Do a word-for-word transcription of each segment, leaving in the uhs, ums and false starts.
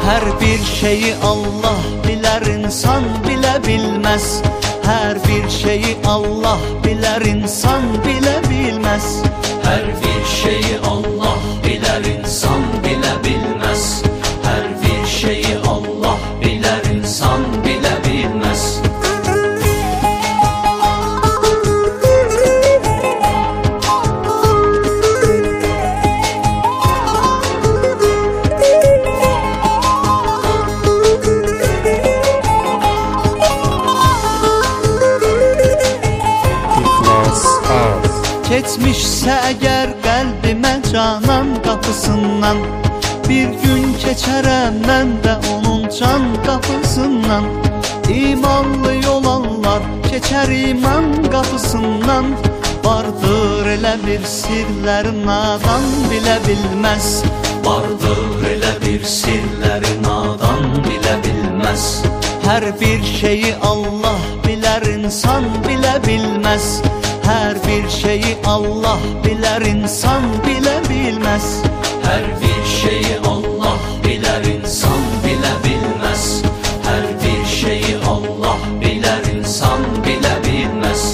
Hər bir şeyi Allah bilər, insan bilə bilməz. Hər bir şeyi Allah bilər, insan bilə bilməz. Hər bir şeyi Allah bilər, insan bilə bilməz. Hər bir şeyi Allah bilər, insan bilə bilməz. Keçmişsə əgər qəlbimə canan qapısından, bir gün keçərəm mən də onun can qapısından. İmanlı olanlar keçər iman qapısından. Vardır elə bir sirləri nadan bilə bilməz. Vardır elə bir sirləri nadan bilə bilməz. Hər bir şeyi Allah bilər, insan bilə bilməz. Hər bir şeyi Allah bilər, insan bilə bilməz. Hər bir şeyi Allah bilər, insan bilə bilməz. Hər bir şeyi Allah bilər, insan bilə bilməz.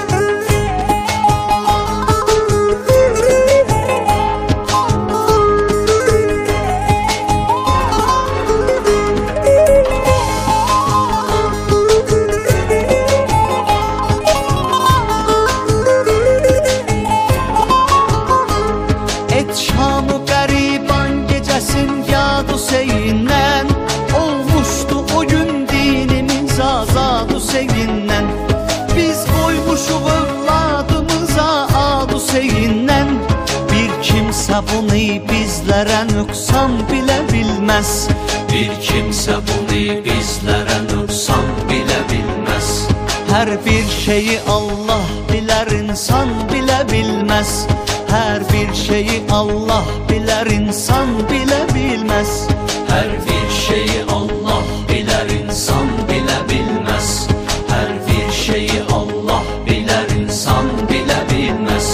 Şam-ı qəriban gecəsin yad Hüseyndən, olmuşdu o gün dinimiz azad Hüseyndən. Biz qoymuşuq övladımıza ad Hüseyndən. Bir kimsə bunu bizlərə nöqsan bilə bilməz. Bir kimsə bunu bizlərə nöqsan bilə bilməz. Hər bir şeyi Allah bilər, insan bilə bilməz. Hər bir şeyi Allah bilər, insan bilə bilməz. Hər bir şeyi Allah bilər, insan bilə bilməz. Hər bir şeyi Allah bilər, insan bilə bilməz.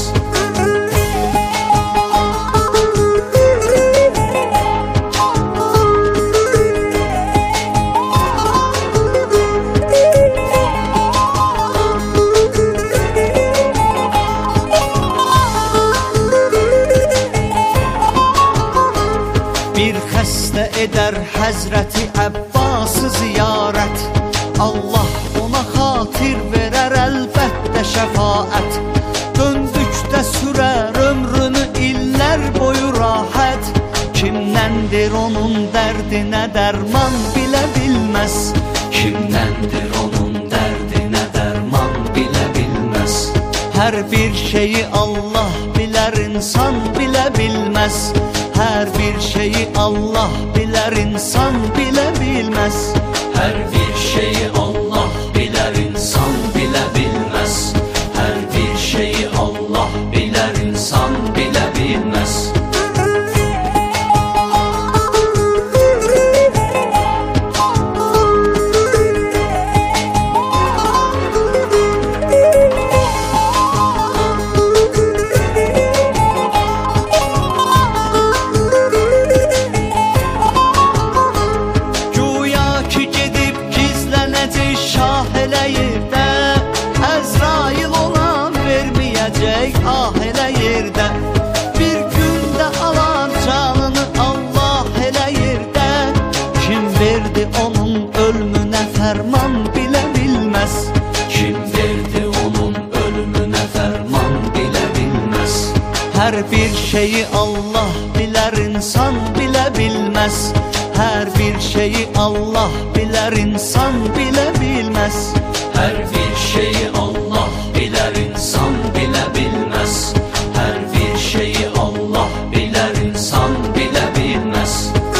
Bir xəstə edər Həzrəti Əbbası ziyarət, Allah ona xatir verər əlbəttə şəfaət. Döndükdə sürər ömrünü illər boyu rahat. Kimdəndir onun dərdinə dərman bilə bilməz. Kimdəndir onun dərdinə dərman bilə bilməz. Hər bir şeyi Allah bilər, insan bilə bilməz. Hər bir şeyi Allah bilər, insan bilə bilməz. Hər bir şeyi Allah bilər, insan bilə bilməz. Hər bir şeyi Allah bilər, insan bilə bilməz. Əzrail ona verməyəcək ah elə yerdə. Bir gündə alar canını Allah elə yerdə. Kim verdi onun ölümünə fərman bilə bilməz. Kim verdi onun ölümünə fərman bilə bilməz. Hər bir şeyi Allah bilər, insan bilə bilməz. Hər bir şeyi Allah bilər, insan bilə bilməz. Hər bir şeyi Allah bilər, insan bilə bilməz. Hər bir şeyi Allah bilər, insan bilə bilməz.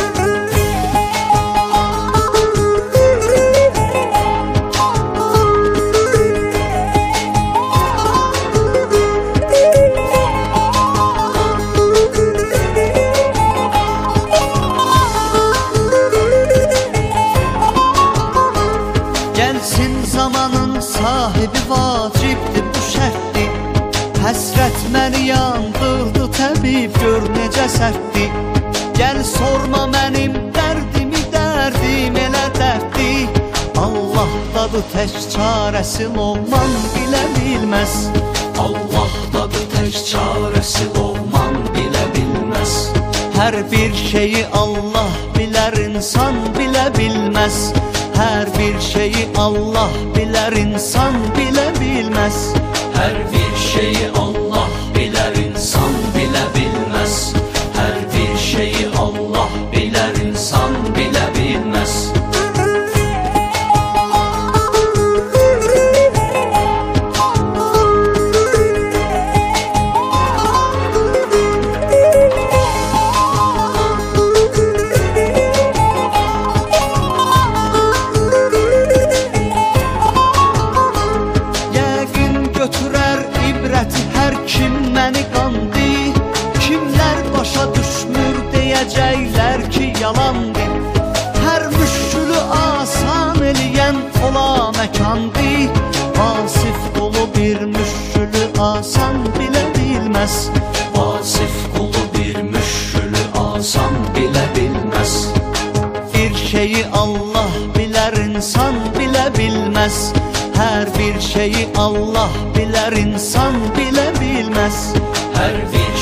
zamanın sahibi vacibdir bu şərtdir. Həsrət məni yandırdı təbib, gör necə sərtdir. Gəl sorma mənim dərdimi Allahdadır tək çarəsi Loğman bilə bilməz. Allahdadır tək çarəsi Loğman bilə bilməz. Hər bir şeyi Allah bilər, insan bilə bilməz. Hər bir şeyi Allah bilər, insan bilə bilməz. Hər bir şeyi Allah bilər, insan bilə bilməz. Hər bir şeyi Allah bilər, insan bilə bilməz. Hər kim məni qandı, kimlər başa düşmür, deyəcəklər ki yalandır. Hər müşkülü asan eləyən ola məkandı. Vasif qulu bir müşkülü asan bilə bilməz. Vasif qulu bir müşkülü asan bilə bilməz. Bir şeyi Allah bilər, insan bilə bilməz. Hər bir şeyi Allah bilər, insan bilə bilməz. Hər bir